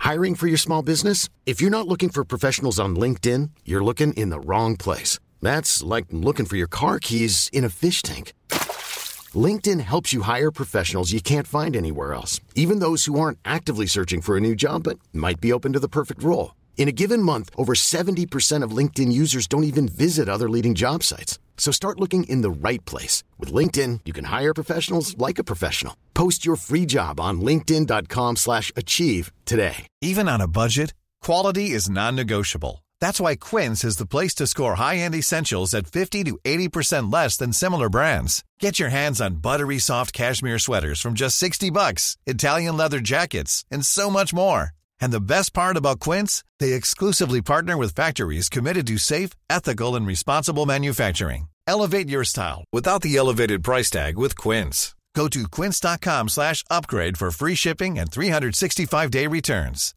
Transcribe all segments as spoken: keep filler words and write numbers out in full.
Hiring for your small business? If you're not looking for professionals on LinkedIn, you're looking in the wrong place. That's like looking for your car keys in a fish tank. LinkedIn helps you hire professionals you can't find anywhere else, even those who aren't actively searching for a new job but might be open to the perfect role. In a given month, over seventy percent of LinkedIn users don't even visit other leading job sites. So start looking in the right place. With LinkedIn, you can hire professionals like a professional. Post your free job on linkedin.com slash achieve today. Even on a budget, quality is non-negotiable. That's why Quince is the place to score high-end essentials at fifty to eighty percent less than similar brands. Get your hands on buttery soft cashmere sweaters from just sixty bucks, Italian leather jackets, and so much more. And the best part about Quince, they exclusively partner with factories committed to safe, ethical, and responsible manufacturing. Elevate your style without the elevated price tag with Quince. Go to quince.com slash upgrade for free shipping and three sixty-five day returns.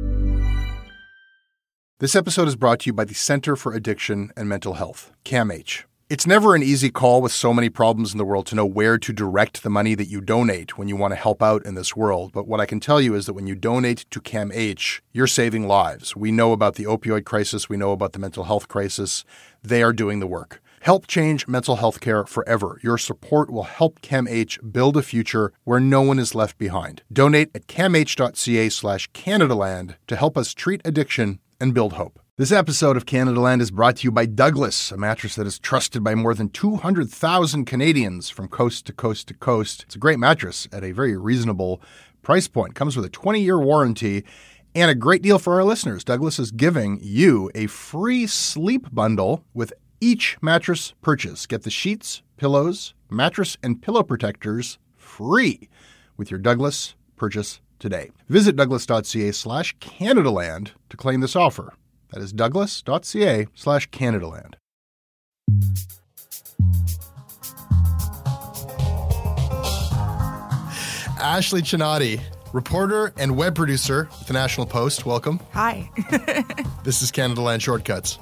This episode is brought to you by the Center for Addiction and Mental Health, CAMH. It's never an easy call with so many problems in the world to know where to direct the money that you donate when you want to help out in this world. But what I can tell you is that when you donate to CAMH, you're saving lives. We know about the opioid crisis. We know about the mental health crisis. They are doing the work. Help change mental health care forever. Your support will help CAMH build a future where no one is left behind. Donate at camh.ca slash Canadaland to help us treat addiction and build hope. This episode of Canadaland is brought to you by Douglas, a mattress that is trusted by more than two hundred thousand Canadians from coast to coast to coast. It's a great mattress at a very reasonable price point. Comes with a twenty-year warranty and a great deal for our listeners. Douglas is giving you a free sleep bundle with each mattress purchase. Get the sheets, pillows, mattress, and pillow protectors free with your Douglas purchase today. Visit douglas.ca slash Canadaland to claim this offer. That is douglas.ca slash Canadaland. Ashley Chinati, reporter and web producer with the National Post. Welcome. Hi. This is Canadaland Shortcuts.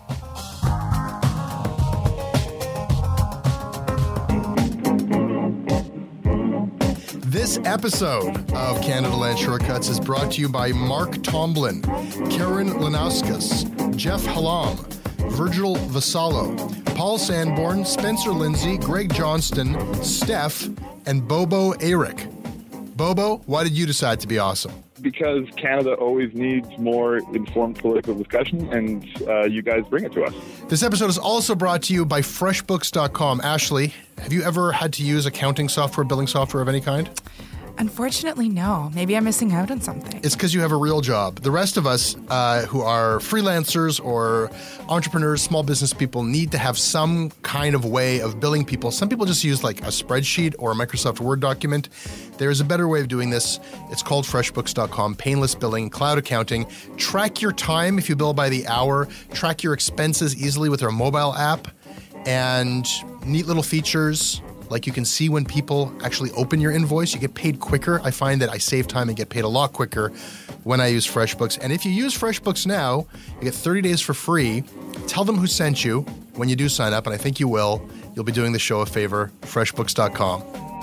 This episode of Canadaland Shortcuts is brought to you by Mark Tomlin, Karen Lanauskas, Jeff Hallam, Virgil Vassallo, Paul Sanborn, Spencer Lindsay, Greg Johnston, Steph, and Bobo Eric. Bobo, why did you decide to be awesome? Because Canada always needs more informed political discussion, and uh, you guys bring it to us. This episode is also brought to you by FreshBooks dot com. Ashley, have you ever had to use accounting software, billing software of any kind? Unfortunately, no. Maybe I'm missing out on something. It's because you have a real job. The rest of us uh, who are freelancers or entrepreneurs, small business people, need to have some kind of way of billing people. Some people just use like a spreadsheet or a Microsoft Word document. There is a better way of doing this. It's called FreshBooks dot com. Painless billing, cloud accounting. Track your time if you bill by the hour. Track your expenses easily with our mobile app. And neat little features. Like you can see when people actually open your invoice, you get paid quicker. I find that I save time and get paid a lot quicker when I use FreshBooks. And if you use FreshBooks now, you get thirty days for free. Tell them who sent you when you do sign up, and I think you will. You'll be doing the show a favor. FreshBooks dot com.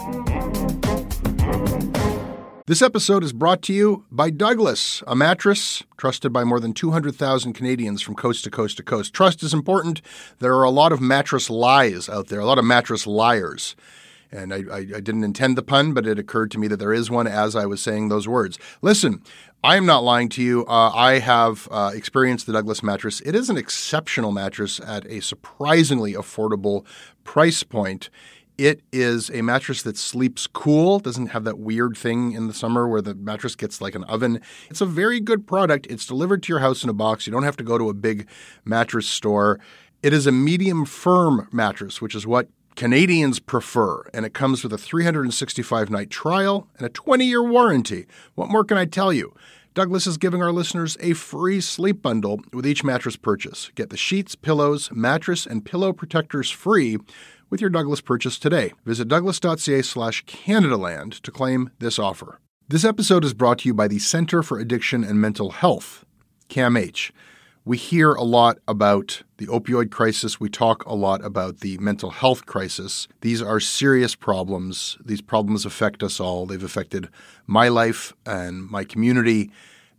This episode is brought to you by Douglas, a mattress trusted by more than two hundred thousand Canadians from coast to coast to coast. Trust is important. There are a lot of mattress lies out there, a lot of mattress liars. And I, I, I didn't intend the pun, but it occurred to me that there is one as I was saying those words. Listen, I am not lying to you. Uh, I have uh, experienced the Douglas mattress. It is an exceptional mattress at a surprisingly affordable price point. It is a mattress that sleeps cool, doesn't have that weird thing in the summer where the mattress gets like an oven. It's a very good product. It's delivered to your house in a box. You don't have to go to a big mattress store. It is a medium firm mattress, which is what Canadians prefer, and it comes with a three hundred sixty-five night trial and a twenty-year warranty. What more can I tell you? Douglas is giving our listeners a free sleep bundle with each mattress purchase. Get the sheets, pillows, mattress, and pillow protectors free with your Douglas purchase today. Visit douglas.ca slash Canadaland to claim this offer. This episode is brought to you by the Center for Addiction and Mental Health, CAMH. We hear a lot about the opioid crisis. We talk a lot about the mental health crisis. These are serious problems. These problems affect us all. They've affected my life and my community.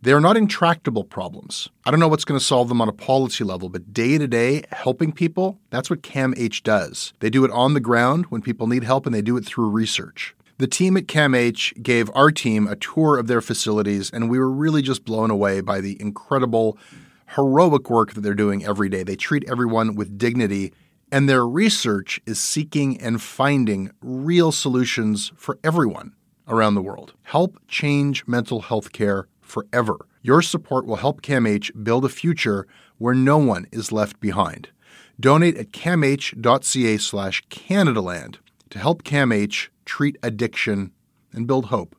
They are not intractable problems. I don't know what's going to solve them on a policy level, but day-to-day, helping people, that's what CAMH does. They do it on the ground when people need help, and they do it through research. The team at CAMH gave our team a tour of their facilities, and we were really just blown away by the incredible, heroic work that they're doing every day. They treat everyone with dignity, and their research is seeking and finding real solutions for everyone around the world. Help change mental health care forever. Your support will help CAMH build a future where no one is left behind. Donate at camh.ca slash Canadaland to help CAMH treat addiction and build hope.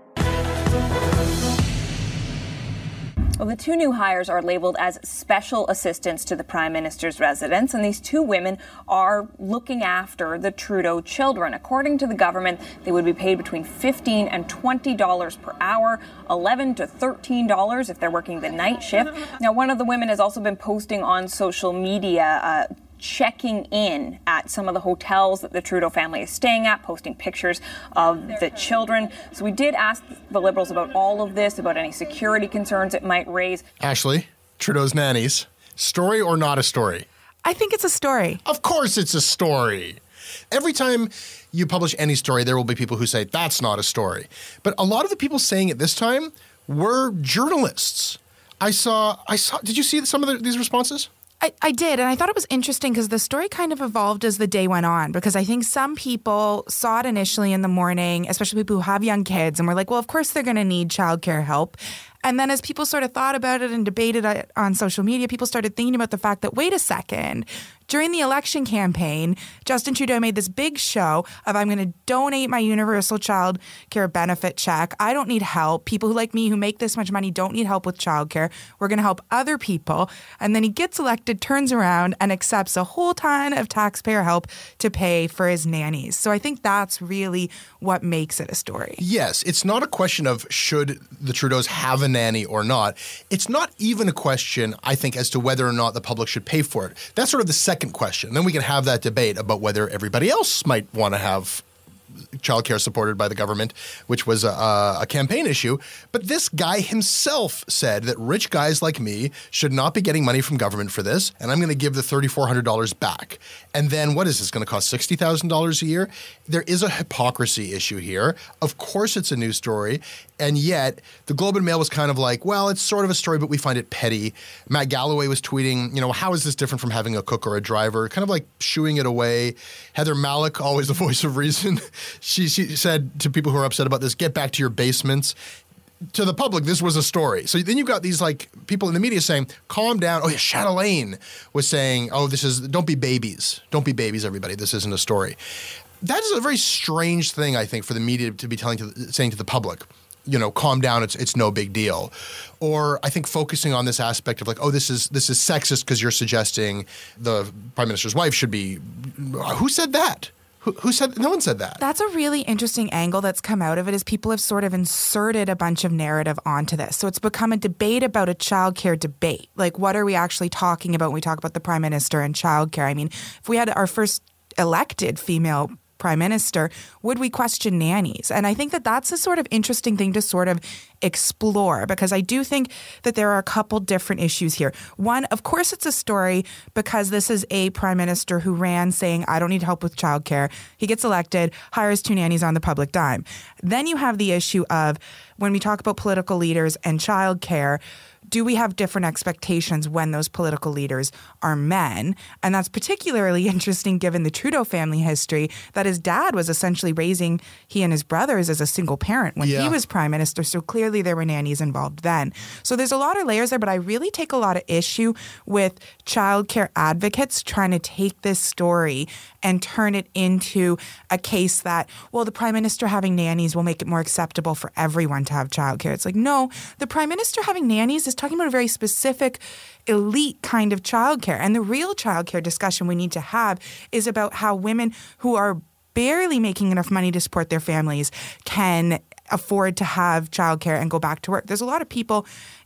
Well, the two new hires are labeled as special assistants to the Prime Minister's residence, and these two women are looking after the Trudeau children. According to the government, they would be paid between fifteen dollars and twenty dollars per hour, eleven dollars to thirteen dollars if they're working the night shift. Now, one of the women has also been posting on social media uh, checking in at some of the hotels that the Trudeau family is staying at, posting pictures of the children. So we did ask the Liberals about all of this, about any security concerns it might raise. Ashley, Trudeau's nannies, story or not a story? I think it's a story. Of course it's a story. Every time you publish any story, there will be people who say, that's not a story. But a lot of the people saying it this time were journalists. I saw, I saw, did you see some of the, these responses? I, I did, and I thought it was interesting because the story kind of evolved as the day went on, because I think some people saw it initially in the morning, especially people who have young kids, and were like, well, of course they're going to need childcare help. And then as people sort of thought about it and debated it on social media, people started thinking about the fact that, wait a second, during the election campaign, Justin Trudeau made this big show of, I'm going to donate my universal child care benefit check. I don't need help. People who like me who make this much money don't need help with childcare. We're going to help other people. And then he gets elected, turns around, and accepts a whole ton of taxpayer help to pay for his nannies. So I think that's really what makes it a story. Yes, it's not a question of should the Trudeaus have a nanny or not. It's not even a question, I think, as to whether or not the public should pay for it. That's sort of the second question. Then we can have that debate about whether everybody else might want to have childcare supported by the government, which was a, a campaign issue. But this guy himself said that rich guys like me should not be getting money from government for this, and I'm going to give the three thousand four hundred dollars back. And then what is this going to cost sixty thousand dollars a year? There is a hypocrisy issue here. Of course it's a news story, and yet the Globe and Mail was kind of like, well, it's sort of a story, but we find it petty. Matt Galloway was tweeting, you know, how is this different from having a cook or a driver? Kind of like shooing it away. Heather Malik, always the voice of reason, She, she said to people who are upset about this, get back to your basements. To the public, this was a story. So then you've got these like people in the media saying, calm down. Oh yeah, Chatelaine was saying, oh, this is, don't be babies. Don't be babies, everybody. This isn't a story. That is a very strange thing, I think, for the media to be telling to, saying to the public, you know, calm down, it's it's no big deal. Or I think focusing on this aspect of like, oh, this is this is sexist because you're suggesting the Prime Minister's wife should be, who said that? Who, who said, no one said that. That's a really interesting angle that's come out of it, is people have sort of inserted a bunch of narrative onto this. So it's become a debate about a childcare debate. Like, what are we actually talking about when we talk about the Prime Minister and childcare? I mean, if we had our first elected female Prime Minister, would we question nannies? And I think that that's a sort of interesting thing to sort of explore, because I do think that there are a couple different issues here. One, of course, it's a story because this is a Prime Minister who ran saying, I don't need help with childcare. He gets elected, hires two nannies on the public dime. Then you have the issue of when we talk about political leaders and childcare, do we have different expectations when those political leaders are men? And that's particularly interesting given the Trudeau family history, that his dad was essentially raising he and his brothers as a single parent when yeah. he was Prime Minister. So clearly there were nannies involved then. So there's a lot of layers there, but I really take a lot of issue with childcare advocates trying to take this story and turn it into a case that, well, the Prime Minister having nannies will make it more acceptable for everyone to have childcare. It's like, no, the Prime Minister having nannies is talking about a very specific elite kind of childcare. And the real childcare discussion we need to have is about how women who are barely making enough money to support their families can afford to have childcare and go back to work. There's a lot of people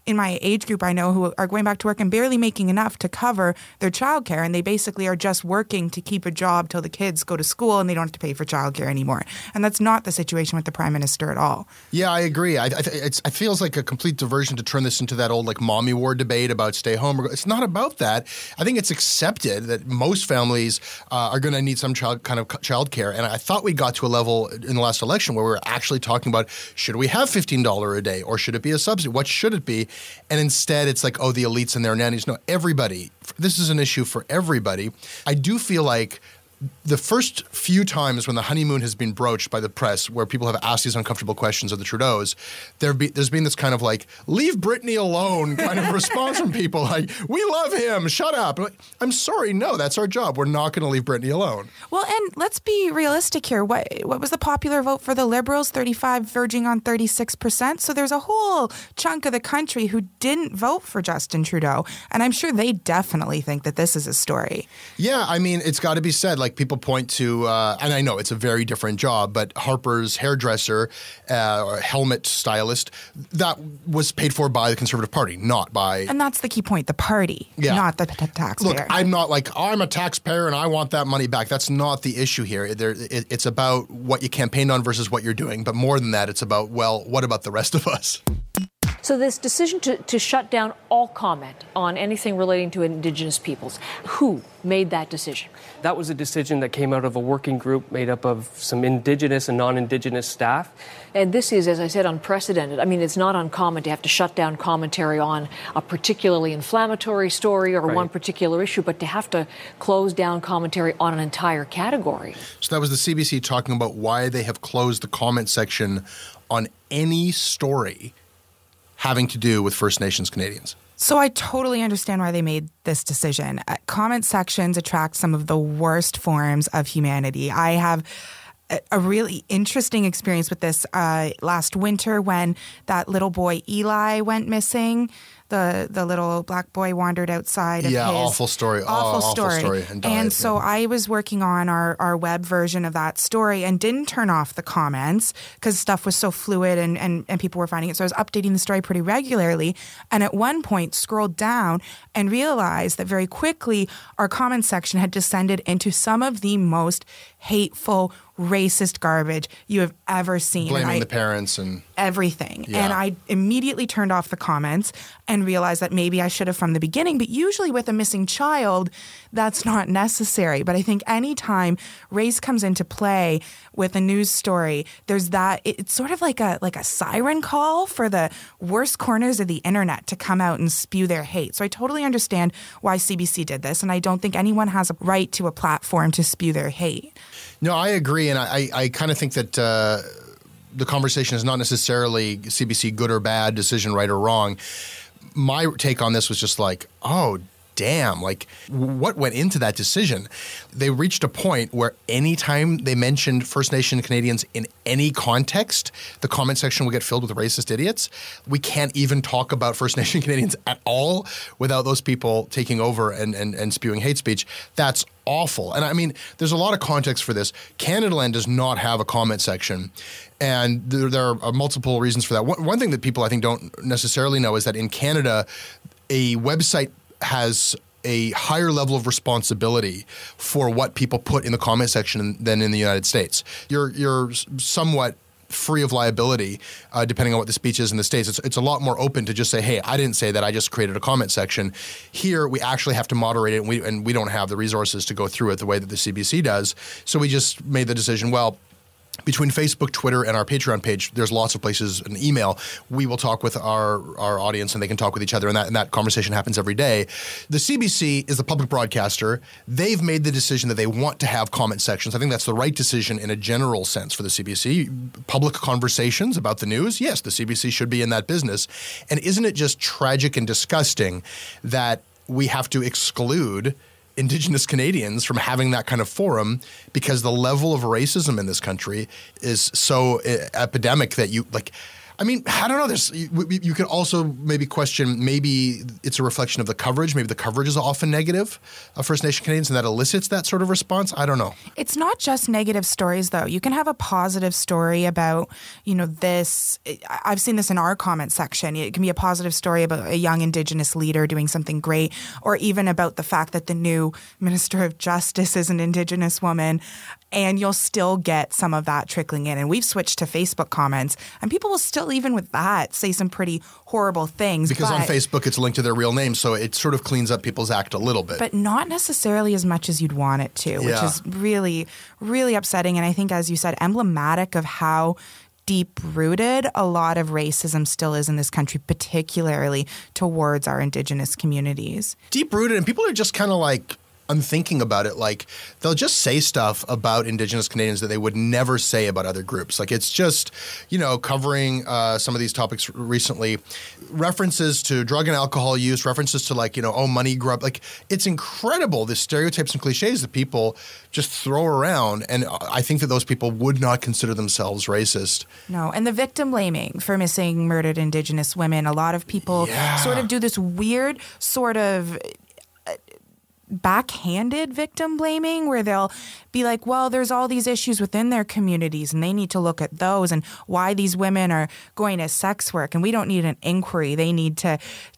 in my age group I know who are going back to work and barely making enough to cover their childcare, and they basically are just working to keep a job till the kids go to school and they don't have to pay for childcare anymore. And that's not the situation with the Prime Minister at all. Yeah, I agree. I, I, it's, it feels like a complete diversion to turn this into that old like mommy war debate about stay home. It's not about that. I think it's accepted that most families uh, are going to need some child kind of childcare. And I thought we got to a level in the last election where we were actually talking about, should we have fifteen dollars a day or should it be a subsidy? What should it be? And instead it's like, oh, the elites and their nannies. No, everybody. This is an issue for everybody. I do feel like the first few times when the honeymoon has been broached by the press where people have asked these uncomfortable questions of the Trudeaus, there be, there's been this kind of like, leave Brittany alone kind of response from people like, we love him, shut up. Like, I'm sorry, no, that's our job. We're not going to leave Brittany alone. Well, and let's be realistic here. What what was the popular vote for the Liberals? thirty-five verging on thirty-six percent. So there's a whole chunk of the country who didn't vote for Justin Trudeau. And I'm sure they definitely think that this is a story. Yeah, I mean, it's got to be said, like, people point to, uh, and I know it's a very different job, but Harper's hairdresser uh, or helmet stylist, that was paid for by the Conservative Party, not by... And that's the key point, the party, yeah. not the t- taxpayer. Look, I'm not like, oh, I'm a taxpayer and I want that money back. That's not the issue here. There, it, it's about what you campaigned on versus what you're doing. But more than that, it's about, well, what about the rest of us? So this decision to, to shut down all comment on anything relating to Indigenous peoples, who made that decision? That was a decision that came out of a working group made up of some Indigenous and non-Indigenous staff. And this is, as I said, unprecedented. I mean, it's not uncommon to have to shut down commentary on a particularly inflammatory story or right. one particular issue, but to have to close down commentary on an entire category. So that was the C B C talking about why they have closed the comment section on any story having to do with First Nations Canadians. So I totally understand why they made this decision. Uh, comment sections attract some of the worst forms of humanity. I have a, a really interesting experience with this uh, last winter when that little boy Eli went missing. The the little black boy wandered outside of yeah, his... awful story. Awful oh, story. Awful story and died, and so yeah. I was working on our, our web version of that story and didn't turn off the comments because stuff was so fluid and, and, and people were finding it. So I was updating the story pretty regularly. And at one point scrolled down and realized that very quickly our comment section had descended into some of the most hateful, racist garbage you have ever seen. Blaming I, the parents and... everything. Yeah. And I immediately turned off the comments and realized that maybe I should have from the beginning. But usually with a missing child, that's not necessary. But I think anytime race comes into play with a news story, there's that, it's sort of like a like a siren call for the worst corners of the internet to come out and spew their hate. So I totally understand why C B C did this. And I don't think anyone has a right to a platform to spew their hate. No, I agree. And I, I kind of think that uh, the conversation is not necessarily C B C good or bad, decision right or wrong. My take on this was just like, oh, damn, like what went into that decision? They reached a point where anytime they mentioned First Nation Canadians in any context, the comment section will get filled with racist idiots. We can't even talk about First Nation Canadians at all without those people taking over and, and, and spewing hate speech. That's awful. And I mean, there's a lot of context for this. Canadaland does not have a comment section. And there, there are multiple reasons for that. One, one thing that people I think don't necessarily know is that in Canada, a website has a higher level of responsibility for what people put in the comment section than in the United States. You're you're somewhat free of liability, uh, depending on what the speech is in the States. It's, it's a lot more open to just say, hey, I didn't say that, I just created a comment section. Here, we actually have to moderate it, and we, and we don't have the resources to go through it the way that the C B C does. So we just made the decision, well, between Facebook, Twitter, and our Patreon page, there's lots of places, an email. We will talk with our, our audience and they can talk with each other, and that, and that conversation happens every day. The C B C is the public broadcaster. They've made the decision that they want to have comment sections. I think that's the right decision in a general sense for the C B C. Public conversations about the news, yes, the C B C should be in that business. And isn't it just tragic and disgusting that we have to exclude Indigenous Canadians from having that kind of forum because the level of racism in this country is so uh, epidemic that you like I mean, I don't know. There's you, you could also maybe question, maybe it's a reflection of the coverage. Maybe the coverage is often negative of First Nation Canadians and that elicits that sort of response. I don't know. It's not just negative stories, though. You can have a positive story about, you know, this. I've seen this in our comment section. It can be a positive story about a young Indigenous leader doing something great, or even about the fact that the new Minister of Justice is an Indigenous woman. And you'll still get some of that trickling in. And we've switched to Facebook comments, and people will still, even with that, say some pretty horrible things. Because but, on Facebook, it's linked to their real name, so it sort of cleans up people's act a little bit. But not necessarily as much as you'd want it to, which Yeah. is really, really upsetting. And I think, as you said, emblematic of how deep-rooted a lot of racism still is in this country, particularly towards our Indigenous communities. Deep-rooted, and people are just kind of like unthinking about it. Like, they'll just say stuff about Indigenous Canadians that they would never say about other groups. Like, it's just, you know, covering uh, some of these topics recently, references to drug and alcohol use, references to, like, you know, oh, money grub. Like, it's incredible, the stereotypes and cliches that people just throw around. And I think that those people would not consider themselves racist. No, and the victim blaming for missing murdered Indigenous women. A lot of people Yeah. sort of do this weird sort of backhanded victim blaming where they'll be like, well, there's all these issues within their communities and they need to look at those and why these women are going to sex work, and we don't need an inquiry. They need to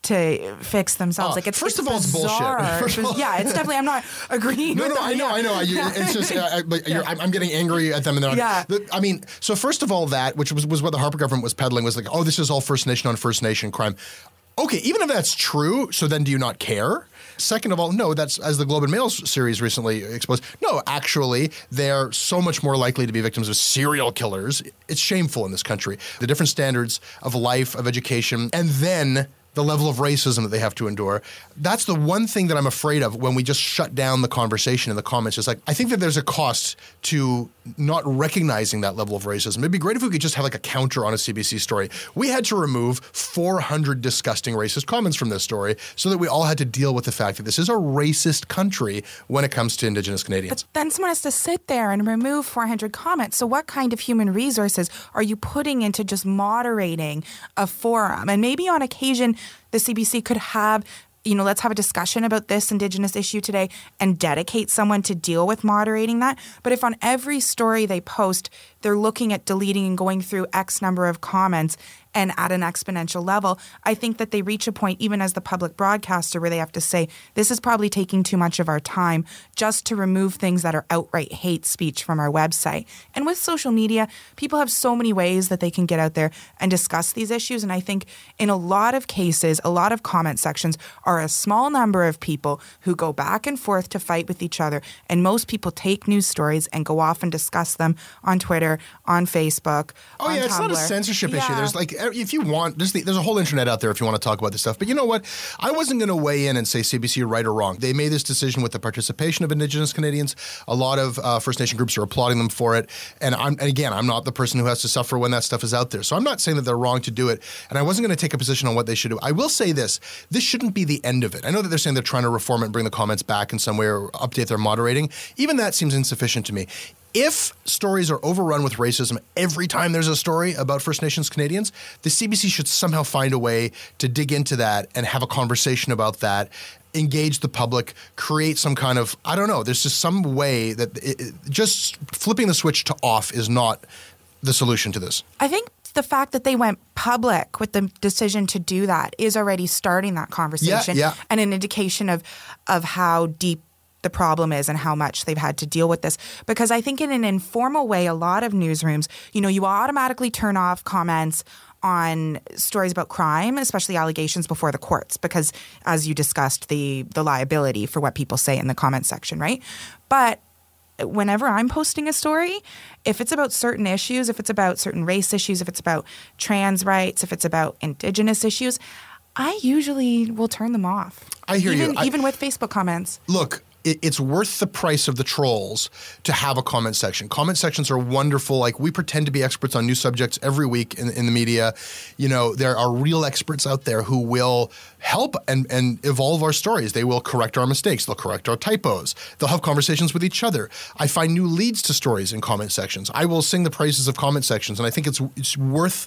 to fix themselves. Oh, like it's first it's of all, it's bizarre. bullshit. First of all- yeah, it's definitely, I'm not agreeing No, with no, that. I know, Yeah. I know. You, it's just, uh, but you're, I'm, I'm getting angry at them. And they're Yeah. the, I mean, so first of all, that, which was, was what the Harper government was peddling, was like, oh, this is all First Nation on First Nation crime. Okay, even if that's true, so then do you not care? Second of all, no, that's, as the Globe and Mail series recently exposed, no, actually, they're so much more likely to be victims of serial killers. It's shameful in this country. The different standards of life, of education, and then the level of racism that they have to endure. That's the one thing that I'm afraid of when we just shut down the conversation in the comments. It's like, I think that there's a cost to not recognizing that level of racism. It'd be great if we could just have like a counter on a C B C story. We had to remove four hundred disgusting racist comments from this story so that we all had to deal with the fact that this is a racist country when it comes to Indigenous Canadians. But then someone has to sit there and remove four hundred comments. So what kind of human resources are you putting into just moderating a forum? And maybe on occasion, the C B C could have, you know, let's have a discussion about this Indigenous issue today and dedicate someone to deal with moderating that. But if on every story they post, they're looking at deleting and going through X number of comments and at an exponential level, I think that they reach a point, even as the public broadcaster, where they have to say, this is probably taking too much of our time just to remove things that are outright hate speech from our website. And with social media, people have so many ways that they can get out there and discuss these issues. And I think in a lot of cases, a lot of comment sections are a small number of people who go back and forth to fight with each other. And most people take news stories and go off and discuss them on Twitter, on Facebook, Oh on yeah, it's Tumblr. not a censorship issue. Yeah. There's like, if you want, there's, the, there's a whole internet out there if you want to talk about this stuff. But you know what? I wasn't going to weigh in and say C B C right or wrong. They made this decision with the participation of Indigenous Canadians. A lot of uh, First Nation groups are applauding them for it. And I'm, and again, I'm not the person who has to suffer when that stuff is out there. So I'm not saying that they're wrong to do it. And I wasn't going to take a position on what they should do. I will say this: this shouldn't be the end of it. I know that they're saying they're trying to reform it and bring the comments back in some way or update their moderating. Even that seems insufficient to me. If stories are overrun with racism every time there's a story about First Nations Canadians, the C B C should somehow find a way to dig into that and have a conversation about that, engage the public, create some kind of, I don't know, there's just some way that it, it, just flipping the switch to off is not the solution to this. I think the fact that they went public with the decision to do that is already starting that conversation Yeah, yeah. and an indication of of how deep the problem is and how much they've had to deal with this. Because I think in an informal way, a lot of newsrooms, you know, you automatically turn off comments on stories about crime, especially allegations before the courts, because as you discussed, the the liability for what people say in the comment section, right? But whenever I'm posting a story, if it's about certain issues, if it's about certain race issues, if it's about trans rights, if it's about Indigenous issues, I usually will turn them off. I hear even, you. I, even with Facebook comments. Look, it, it's worth the price of the trolls to have a comment section. Comment sections are wonderful. Like, we pretend to be experts on new subjects every week in, in the media. You know, there are real experts out there who will help and, and evolve our stories. They will correct our mistakes. They'll correct our typos. They'll have conversations with each other. I find new leads to stories in comment sections. I will sing the praises of comment sections, and I think it's it's worth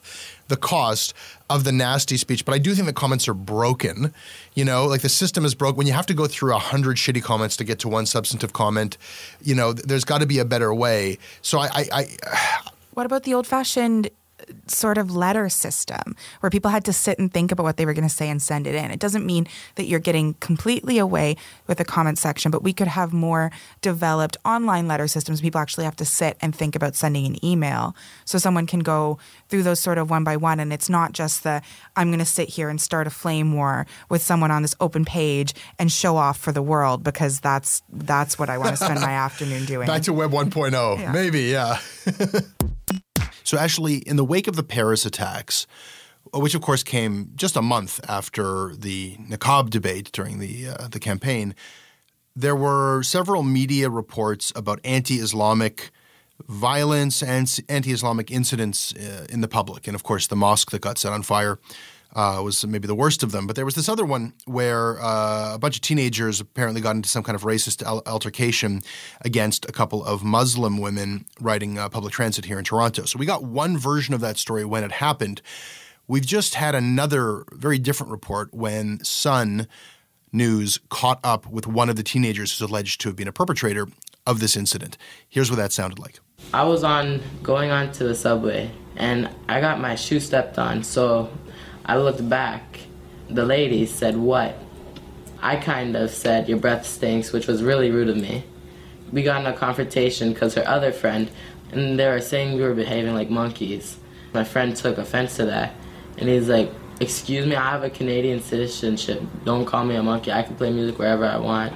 the cost of the nasty speech, but I do think the comments are broken. You know, like the system is broke. When you have to go through a hundred shitty comments to get to one substantive comment, you know, th- there's got to be a better way. So I, I, I What about the old-fashioned sort of letter system where people had to sit and think about what they were going to say and send it in? It doesn't mean that you're getting completely away with the comment section, but we could have more developed online letter systems. People actually have to sit and think about sending an email so someone can go through those sort of one by one, and it's not just the I'm going to sit here and start a flame war with someone on this open page and show off for the world, because that's that's what I want to spend my afternoon doing. Back to Web one point oh. Yeah. Maybe, yeah. So actually, in the wake of the Paris attacks, which of course came just a month after the niqab debate during the uh, the campaign, there were several media reports about anti-Islamic violence and anti-Islamic incidents uh, in the public. And of course, the mosque that got set on fire uh, was maybe the worst of them. But there was this other one where uh, a bunch of teenagers apparently got into some kind of racist al- altercation against a couple of Muslim women riding uh, public transit here in Toronto. So we got one version of that story when it happened. We've just had another very different report when Sun News caught up with one of the teenagers who's alleged to have been a perpetrator of this incident. Here's what that sounded like. I was on going on to the subway, and I got my shoe stepped on, so I looked back. The lady said, "What?" I kind of said, "Your breath stinks," which was really rude of me. We got in a confrontation because her other friend, and they were saying we were behaving like monkeys. My friend took offense to that, and he's like, "Excuse me, I have a Canadian citizenship. Don't call me a monkey. I can play music wherever I want."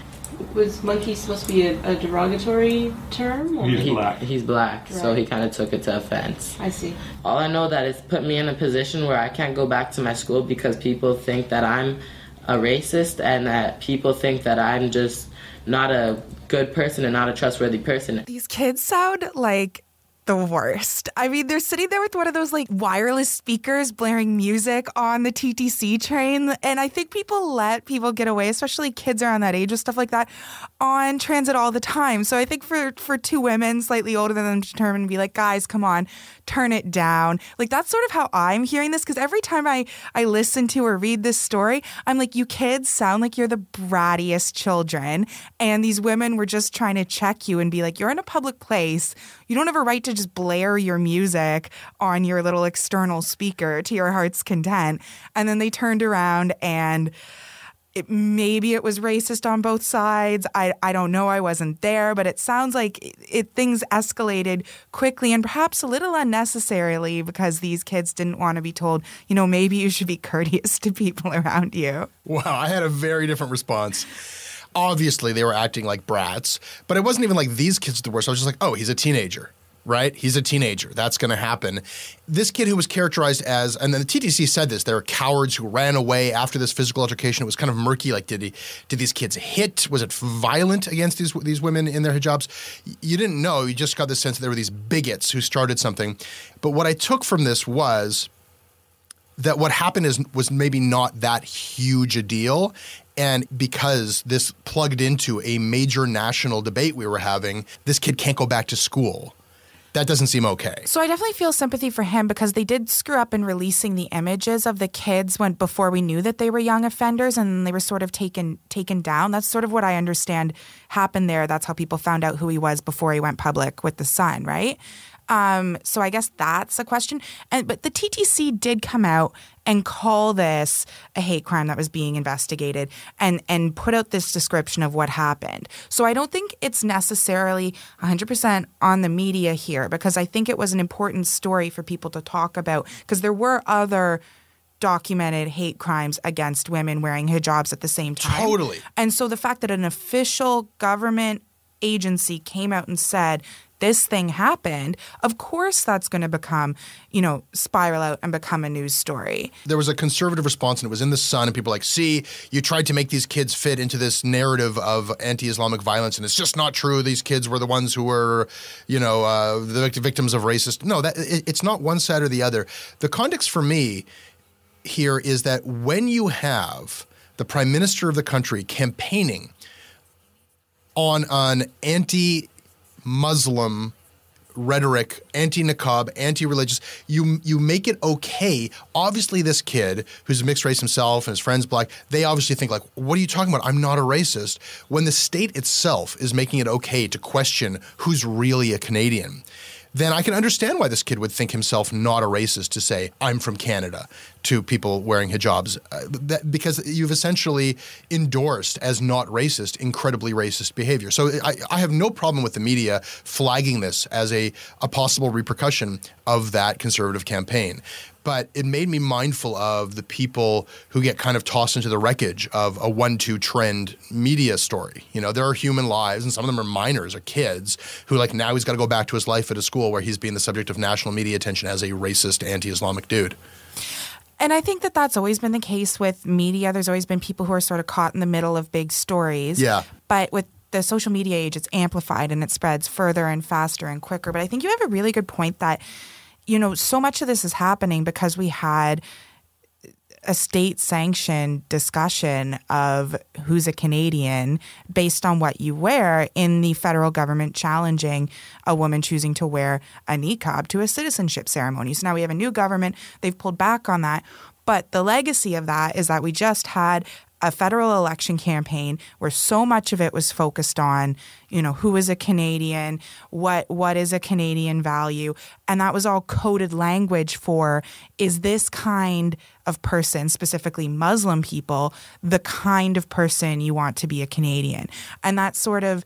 Was monkey supposed to be a, a derogatory term? Or? He's he, black. He's black, right. So he kind of took it to offense. I see. All I know that it's put me in a position where I can't go back to my school because people think that I'm a racist and that people think that I'm just not a good person and not a trustworthy person. These kids sound like the worst. I mean, they're sitting there with one of those like wireless speakers blaring music on the T T C train. And I think people let people get away, especially kids around that age with stuff like that, on transit all the time. So I think for, for two women slightly older than them to determine to be like, guys, come on, turn it down. Like, that's sort of how I'm hearing this, because every time I, I listen to or read this story, I'm like, you kids sound like you're the brattiest children. And these women were just trying to check you and be like, you're in a public place. You don't have a right to just blare your music on your little external speaker to your heart's content. And then they turned around and it, maybe it was racist on both sides. I, I don't know. I wasn't there. But it sounds like it, it things escalated quickly and perhaps a little unnecessarily because these kids didn't want to be told, you know, maybe you should be courteous to people around you. Wow. I had a very different response. Obviously, they were acting like brats, but it wasn't even like these kids are the worst. I was just like, oh, he's a teenager, right? He's a teenager. That's going to happen. This kid who was characterized as, and then the T T C said this, there were cowards who ran away after this physical altercation. It was kind of murky. Like, did he, did these kids hit? Was it violent against these these women in their hijabs? You didn't know. You just got the sense that there were these bigots who started something. But what I took from this was that what happened is was maybe not that huge a deal. And because this plugged into a major national debate we were having, this kid can't go back to school. That doesn't seem okay. So I definitely feel sympathy for him because they did screw up in releasing the images of the kids when before we knew that they were young offenders, and they were sort of taken taken down. That's sort of what I understand happened there. That's how people found out who he was before he went public with the Sun, right? Um, so I guess that's a question. And but the T T C did come out and call this a hate crime that was being investigated and, and put out this description of what happened. So I don't think it's necessarily one hundred percent on the media here, because I think it was an important story for people to talk about, because there were other documented hate crimes against women wearing hijabs at the same time. Totally. And so the fact that an official government agency came out and said this thing happened, of course that's going to become, you know, spiral out and become a news story. There was a conservative response, and it was in the Sun, and people were like, see, you tried to make these kids fit into this narrative of anti-Islamic violence, and it's just not true. These kids were the ones who were, you know, uh, the victims of racist. No, that it, it's not one side or the other. The context for me here is that when you have the Prime Minister of the country campaigning on an anti Muslim rhetoric, anti-niqab, anti-religious. You you make it okay. Obviously, this kid who's mixed race himself and his friend's black, they obviously think like, what are you talking about? I'm not a racist. When the state itself is making it okay to question who's really a Canadian, then I can understand why this kid would think himself not a racist to say, I'm from Canada, to people wearing hijabs. Uh, that, because you've essentially endorsed as not racist, incredibly racist behavior. So I, I have no problem with the media flagging this as a, a possible repercussion of that conservative campaign. But it made me mindful of the people who get kind of tossed into the wreckage of a one two trend media story. You know, there are human lives, and some of them are minors or kids who, like, now he's got to go back to his life at a school where he's being the subject of national media attention as a racist, anti-Islamic dude. And I think that that's always been the case with media. There's always been people who are sort of caught in the middle of big stories. Yeah. But with the social media age, it's amplified and it spreads further and faster and quicker. But I think you have a really good point that, you know, so much of this is happening because we had a state-sanctioned discussion of who's a Canadian based on what you wear in the federal government challenging a woman choosing to wear a niqab to a citizenship ceremony. So now we have a new government. They've pulled back on that. But the legacy of that is that we just had a federal election campaign where so much of it was focused on, you know, who is a Canadian, what what is a Canadian value, and that was all coded language for, is this kind of person, specifically Muslim people, the kind of person you want to be a Canadian? And that sort of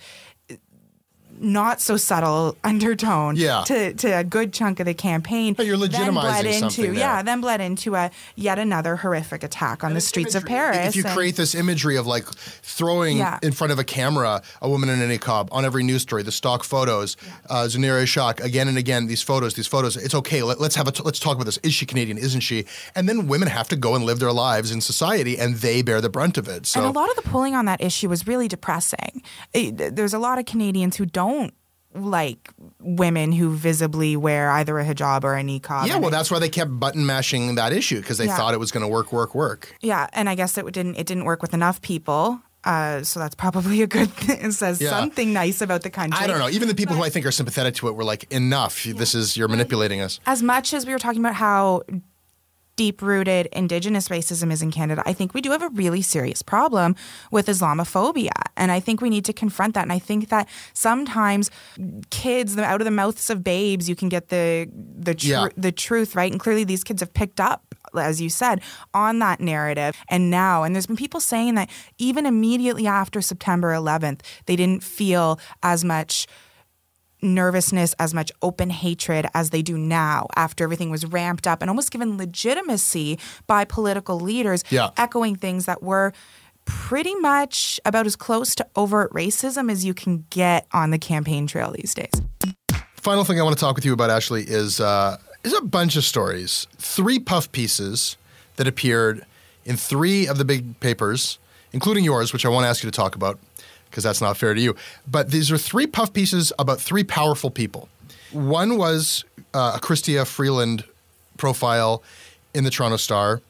not so subtle undertone yeah. to, to a good chunk of the campaign. But you're legitimizing then bled into, something there. Yeah, then bled into a yet another horrific attack on and the streets imagery. of Paris. If you and, create this imagery of like throwing yeah. in front of a camera a woman in a niqab on every news story, the stock photos, yeah. uh, Zanira Ishaq, again and again, these photos, these photos, it's okay. Let, let's have a t- let's talk about this. Is she Canadian? Isn't she? And then women have to go and live their lives in society, and they bear the brunt of it. So. And a lot of the polling on that issue was really depressing. It, there's a lot of Canadians who don't like women who visibly wear either a hijab or a niqab. Yeah, well, that's why they kept button mashing that issue, because they yeah. thought it was going to work, work, work. Yeah, and I guess it didn't. It didn't work with enough people. Uh, so that's probably a good thing. It says yeah. something nice about the country. I don't know. Even the people but, who I think are sympathetic to it were like, enough. Yeah. This is, you're manipulating us. As much as we were talking about how deep-rooted Indigenous racism is in Canada, I think we do have a really serious problem with Islamophobia. And I think we need to confront that. And I think that sometimes kids, out of the mouths of babes, you can get the the, tr- yeah. the truth, right? And clearly these kids have picked up, as you said, on that narrative. And now, and there's been people saying that even immediately after September eleventh, they didn't feel as much nervousness, as much open hatred as they do now after everything was ramped up and almost given legitimacy by political leaders, yeah. echoing things that were pretty much about as close to overt racism as you can get on the campaign trail these days. Final thing I want to talk with you about, Ashley, is uh, is a bunch of stories. Three puff pieces that appeared in three of the big papers, including yours, which I won't ask you to talk about, because that's not fair to you. But these are three puff pieces about three powerful people. One was uh, a Chrystia Freeland profile in the Toronto Star.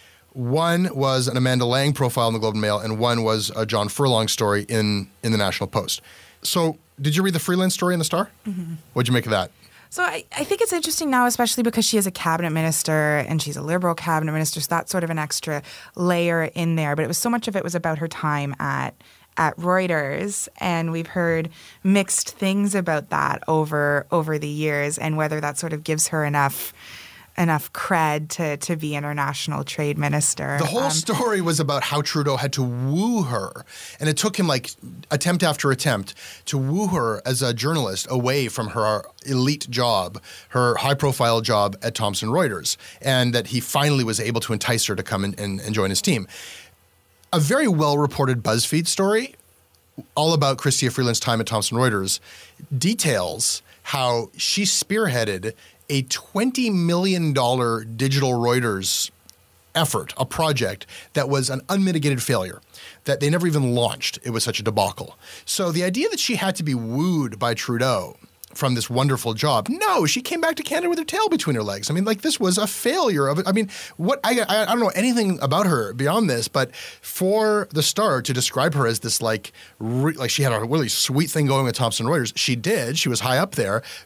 One was an Amanda Lang profile in the Globe and Mail, and one was a John Furlong story in, in the National Post. So did you read the Freeland story in the Star? Mm-hmm. What'd you make of that? So I, I think it's interesting now, especially because she is a cabinet minister and she's a Liberal cabinet minister, so that's sort of an extra layer in there. But it was so much of it was about her time at at Reuters, and we've heard mixed things about that over over the years, and whether that sort of gives her enough enough cred to to be international trade minister. The whole um, story was about how Trudeau had to woo her, and it took him like attempt after attempt to woo her as a journalist away from her elite job, her high-profile job at Thomson Reuters, and that he finally was able to entice her to come and, and, and join his team. A very well-reported BuzzFeed story all about Chrystia Freeland's time at Thomson Reuters details how she spearheaded a twenty million dollars digital Reuters effort, a project that was an unmitigated failure, that they never even launched. It was such a debacle. So the idea that she had to be wooed by Trudeau from this wonderful job. No, she came back to Canada with her tail between her legs. I mean, like, this was a failure of it. I mean, what I, I I don't know anything about her beyond this, but for the Star to describe her as this like re, like she had a really sweet thing going with Thomson Reuters, she did. She was high up there, but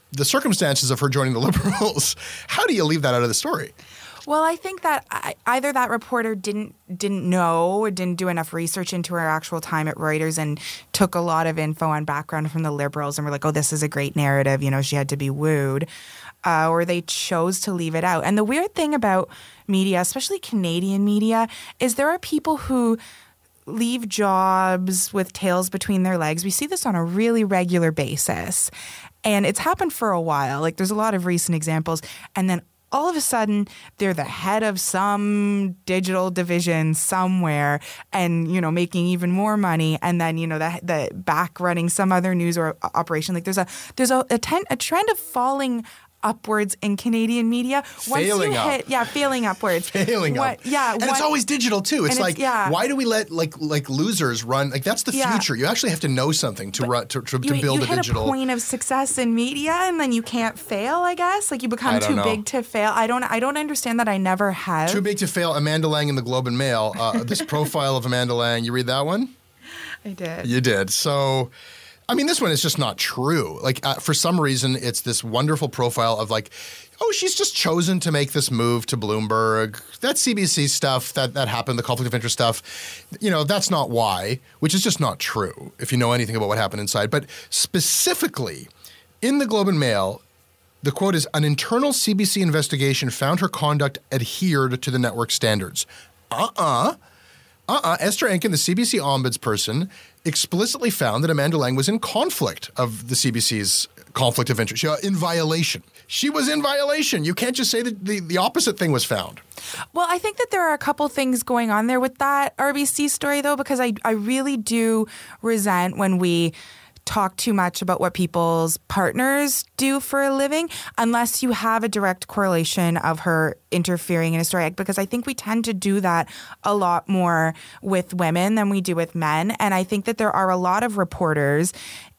the circumstances of her joining the Liberals, how do you leave that out of the story? Well, I think that I, either that reporter didn't didn't know or didn't do enough research into her actual time at Reuters and took a lot of info on background from the Liberals and were like, oh, this is a great narrative. You know, she had to be wooed. Uh, or they chose to leave it out. And the weird thing about media, especially Canadian media, is there are people who leave jobs with tails between their legs. We see this on a really regular basis. And it's happened for a while. Like, there's a lot of recent examples. And then all of a sudden, they're the head of some digital division somewhere and, you know, making even more money. And then, you know, the, the back running some other news or operation. Like, there's a there's a, a, ten, a trend of falling upwards in Canadian media. Once failing you up. hit, yeah, failing upwards. Failing what, up. Yeah. And what, it's always digital, too. It's like, it's, yeah. why do we let, like, like losers run? Like, that's the Yeah. future. You actually have to know something to, run, to, to, to you, build you a hit digital... a point of success in media and then you can't fail, I guess. Like, you become I don't too know. big to fail. I don't I don't understand that. I never have. Too big to fail. Amanda Lang in the Globe and Mail. Uh, this profile of Amanda Lang. You read that one? I did. You did. So... I mean, this one is just not true. Like, uh, for some reason, it's this wonderful profile of like, oh, she's just chosen to make this move to Bloomberg. That C B C stuff, that, that happened, the conflict of interest stuff, you know, that's not why, which is just not true if you know anything about what happened inside. But specifically, in the Globe and Mail, the quote is, an internal C B C investigation found her conduct adhered to the network standards. Uh-uh. Uh-uh. Esther Enkin, the C B C ombudsperson, explicitly found that Amanda Lang was in conflict of the C B C's conflict of interest, in violation. She was in violation. You can't just say that the, the opposite thing was found. Well, I think that there are a couple things going on there with that R B C story, though, because I, I really do resent when we talk too much about what people's partners do for a living unless you have a direct correlation of her interfering in a story. Because I think we tend to do that a lot more with women than we do with men. And I think that there are a lot of reporters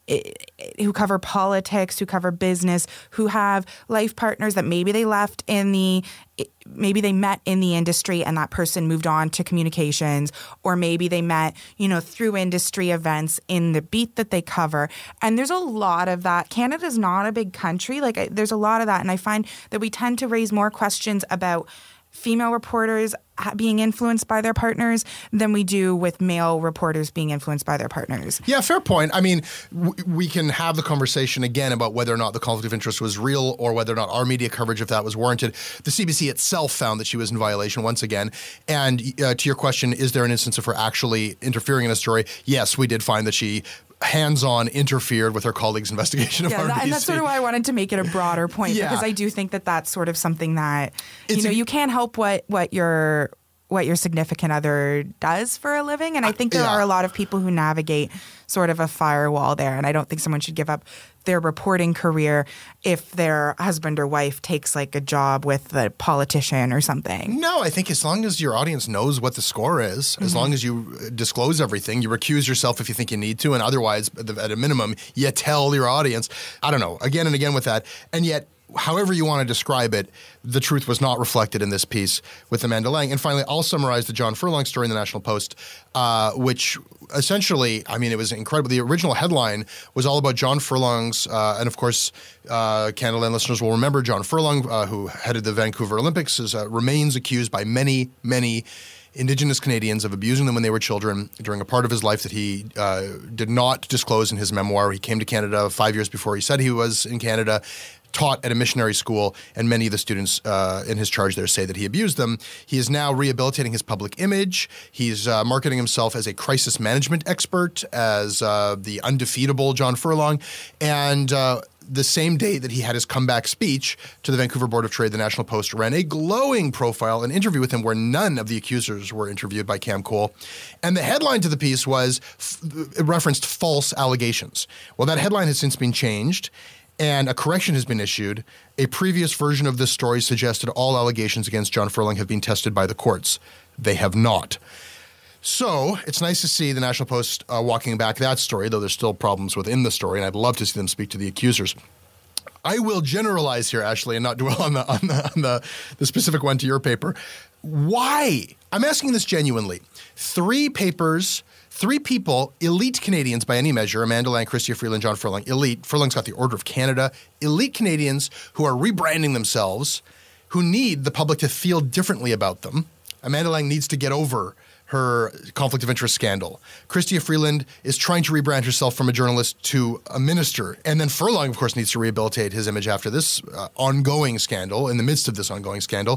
who cover politics, who cover business, who have life partners that maybe they left in the, maybe they met in the industry and that person moved on to communications, or maybe they met, you know, through industry events in the beat that they cover. And there's a lot of that. Canada's not a big country. Like, there's a lot of that. And I find that we tend to raise more questions about female reporters being influenced by their partners than we do with male reporters being influenced by their partners. Yeah, fair point. I mean, w- we can have the conversation again about whether or not the conflict of interest was real or whether or not our media coverage, if that was warranted. The C B C itself found that she was in violation once again. And uh, to your question, is there an instance of her actually interfering in a story? Yes, we did find that she hands-on interfered with her colleagues' investigation of yeah, R B C. That, and that's sort of why I wanted to make it a broader point, yeah. because I do think that that's sort of something that, you It's know, a, you can't help what, what your what your significant other does for a living. And I think there yeah. are a lot of people who navigate sort of a firewall there. And I don't think someone should give up their reporting career if their husband or wife takes like a job with a politician or something. No, I think as long as your audience knows what the score is, mm-hmm. as long as you disclose everything, you recuse yourself if you think you need to, and otherwise, at a minimum, you tell your audience. I don't know, again and again with that. And yet, however you want to describe it, the truth was not reflected in this piece with Amanda Lang. And finally, I'll summarize the John Furlong story in the National Post, uh, which essentially, I mean, it was incredible. The original headline was all about John Furlong's, uh, and of course, uh, Canadaland listeners will remember John Furlong, uh, who headed the Vancouver Olympics, is, uh, remains accused by many, many Indigenous Canadians of abusing them when they were children during a part of his life that he uh, did not disclose in his memoir. He came to Canada five years before he said he was in Canada, taught at a missionary school, and many of the students uh, in his charge there say that he abused them. He is now rehabilitating his public image. He's uh, marketing himself as a crisis management expert, as uh, the undefeatable John Furlong. And uh, the same day that he had his comeback speech to the Vancouver Board of Trade, the National Post ran a glowing profile, an interview with him where none of the accusers were interviewed by Cam Cole. And the headline to the piece was, f- it referenced false allegations. Well, that headline has since been changed, and a correction has been issued. A previous version of this story suggested all allegations against John Furlong have been tested by the courts. They have not. So it's nice to see the National Post uh, walking back that story, though there's still problems within the story, and I'd love to see them speak to the accusers. I will generalize here, Ashley, and not dwell on the on the, on the, the specific one to your paper. Why? I'm asking this genuinely. Three papers, three people, elite Canadians by any measure, Amanda Lang, Chrystia Freeland, John Furlong, elite. Furlong's got the Order of Canada. Elite Canadians who are rebranding themselves, who need the public to feel differently about them. Amanda Lang needs to get over her conflict of interest scandal. Chrystia Freeland is trying to rebrand herself from a journalist to a minister. And then Furlong, of course, needs to rehabilitate his image after this uh, ongoing scandal, in the midst of this ongoing scandal.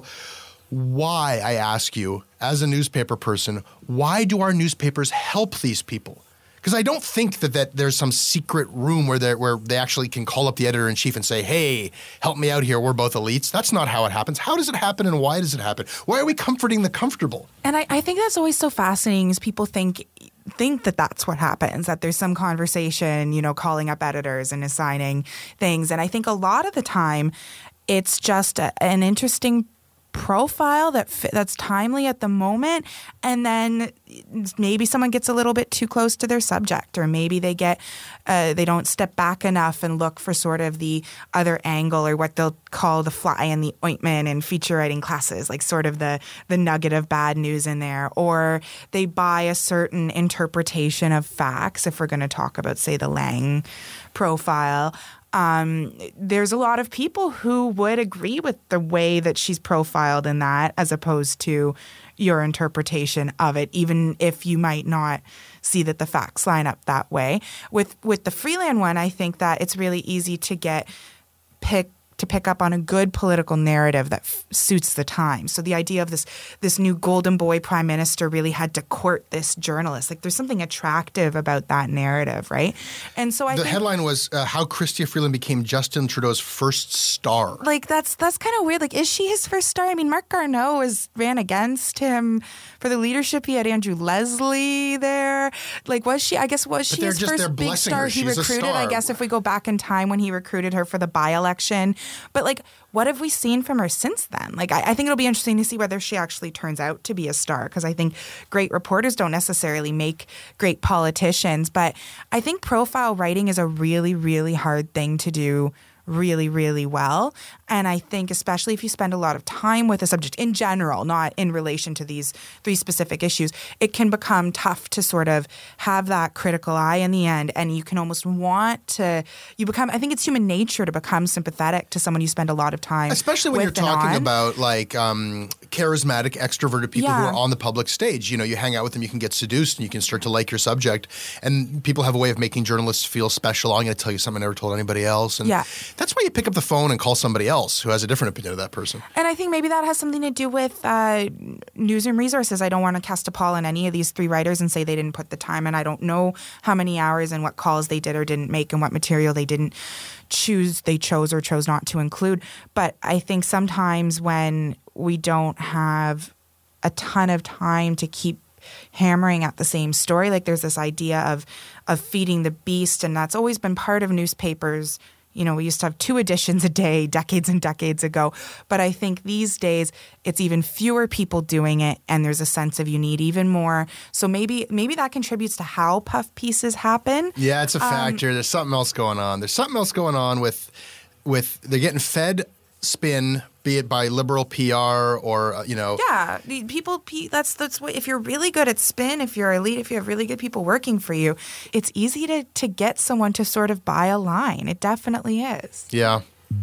Why, I ask you, as a newspaper person, why do our newspapers help these people? Because I don't think that, that there's some secret room where, where they actually can call up the editor-in-chief and say, hey, help me out here, we're both elites. That's not how it happens. How does it happen and why does it happen? Why are we comforting the comfortable? And I, I think that's always so fascinating is people think think that that's what happens, that there's some conversation, you know, calling up editors and assigning things. And I think a lot of the time it's just a, an interesting profile that that's timely at the moment, and then maybe someone gets a little bit too close to their subject, or maybe they get uh, they don't step back enough and look for sort of the other angle, or what they'll call the fly in the ointment in feature writing classes, like sort of the the nugget of bad news in there, or they buy a certain interpretation of facts. If we're going to talk about, say, the Lang profile. Um, there's a lot of people who would agree with the way that she's profiled in that, as opposed to your interpretation of it, even if you might not see that the facts line up that way. With with the Freeland one, I think that it's really easy to get picked to pick up on a good political narrative that f- suits the time. So the idea of this this new golden boy prime minister really had to court this journalist. Like, there's something attractive about that narrative, right? And so I the think, headline was uh, how Chrystia Freeland became Justin Trudeau's first star. Like, that's that's kind of weird. Like, is she his first star? I mean, Marc Garneau was ran against him for the leadership. He had Andrew Leslie there. Like, was she? I guess was But she they're his just- they're first big blessing star her. he She's a recruited? I star. guess if we go back in time when he recruited her for the by-election. But like, what have we seen from her since then? Like, I, I think it'll be interesting to see whether she actually turns out to be a star, because I think great reporters don't necessarily make great politicians. But I think profile writing is a really, really hard thing to do really, really well. And I think especially if you spend a lot of time with a subject in general, not in relation to these three specific issues, it can become tough to sort of have that critical eye in the end. And you can almost want to, you become, I think it's human nature to become sympathetic to someone you spend a lot of time Especially when you're with and talking on. about like um, charismatic, extroverted people who Yeah. are on the public stage. You know, you hang out with them, you can get seduced, and you can start to like your subject. And people have a way of making journalists feel special. I'm going to tell you something I never told anybody else. And Yeah. that's why you pick up the phone and call somebody else who has a different opinion of that person. And I think maybe that has something to do with uh, newsroom resources. I don't want to cast a pall on any of these three writers and say they didn't put the time in. I don't know how many hours and what calls they did or didn't make and what material they didn't choose, they chose or chose not to include. But I think sometimes when we don't have a ton of time to keep hammering at the same story, like there's this idea of of feeding the beast, and that's always been part of newspapers. You know, we used to have two editions a day decades and decades ago. But I think these days it's even fewer people doing it, and there's a sense of you need even more. So maybe maybe that contributes to how puff pieces happen. Yeah, it's a factor. There's something else going on. There's something else going on with with they're getting fed spin, be it by liberal P R or, uh, you know. Yeah, the people. pe- That's that's what. If you're really good at spin, if you're elite, if you have really good people working for you, it's easy to to get someone to sort of buy a line. It definitely is. Yeah.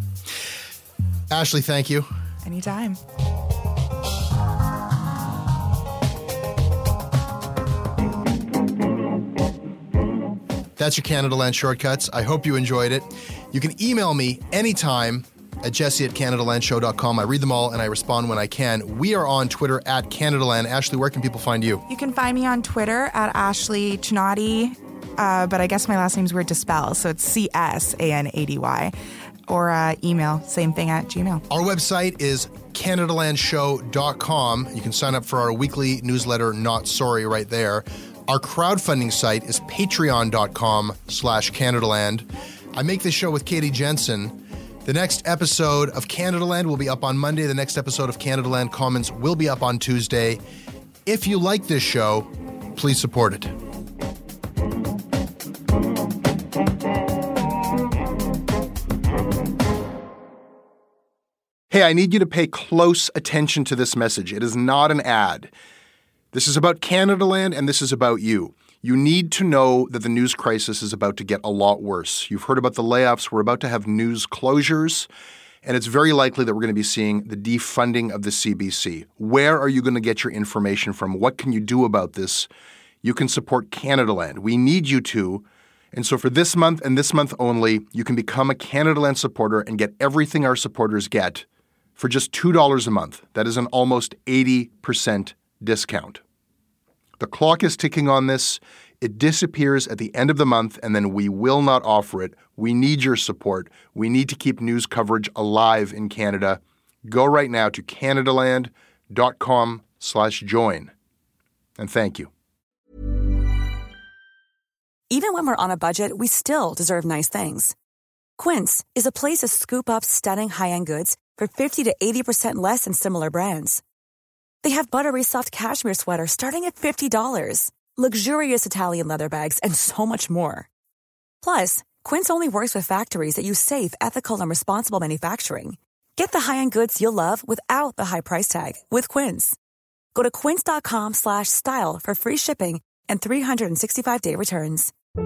Ashley, thank you. Anytime. That's your Canada Land Shortcuts. I hope you enjoyed it. You can email me anytime at jesse at canada land show dot com. I read them all and I respond when I can. We are on Twitter at Canadaland. Ashley, where can people find you? You can find me on Twitter at Ashley Chnady, uh, but I guess my last name's weird to spell, so it's C S A N A D Y. Or uh, email, same thing at Gmail. Our website is canada land show dot com. You can sign up for our weekly newsletter, Not Sorry, right there. Our crowdfunding site is patreon.com slash Canadaland. I make this show with Katie Jensen. The next episode of Canadaland will be up on Monday. The next episode of Canadaland Commons will be up on Tuesday. If you like this show, please support it. Hey, Okay, I need you to pay close attention to this message. It is not an ad. This is about Canadaland, and this is about you. You need to know that the news crisis is about to get a lot worse. You've heard about the layoffs. We're about to have news closures, and it's very likely that we're going to be seeing the defunding of the C B C. Where are you going to get your information from? What can you do about this? You can support Canadaland. We need you to. And so for this month and this month only, you can become a Canadaland supporter and get everything our supporters get for just two dollars a month. That is an almost eighty percent discount. The clock is ticking on this. It disappears at the end of the month, and then we will not offer it. We need your support. We need to keep news coverage alive in Canada. Go right now to canadaland.com slash join. And thank you. Even when we're on a budget, we still deserve nice things. Quince is a place to scoop up stunning high-end goods for fifty to eighty percent less than similar brands. They have buttery soft cashmere sweaters starting at fifty dollars, luxurious Italian leather bags, and so much more. Plus, Quince only works with factories that use safe, ethical, and responsible manufacturing. Get the high-end goods you'll love without the high price tag with Quince. Go to quince.com slash style for free shipping and three sixty-five day returns.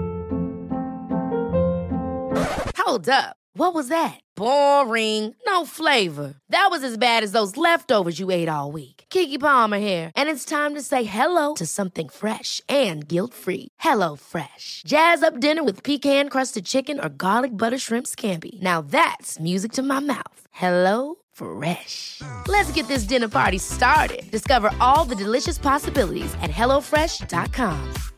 Hold up. What was that? Boring. No flavor. That was as bad as those leftovers you ate all week. Keke Palmer here, and it's time to say hello to something fresh and guilt-free. Hello Fresh. Jazz up dinner with pecan-crusted chicken or garlic butter shrimp scampi. Now that's music to my mouth. Hello Fresh. Let's get this dinner party started. Discover all the delicious possibilities at hello fresh dot com.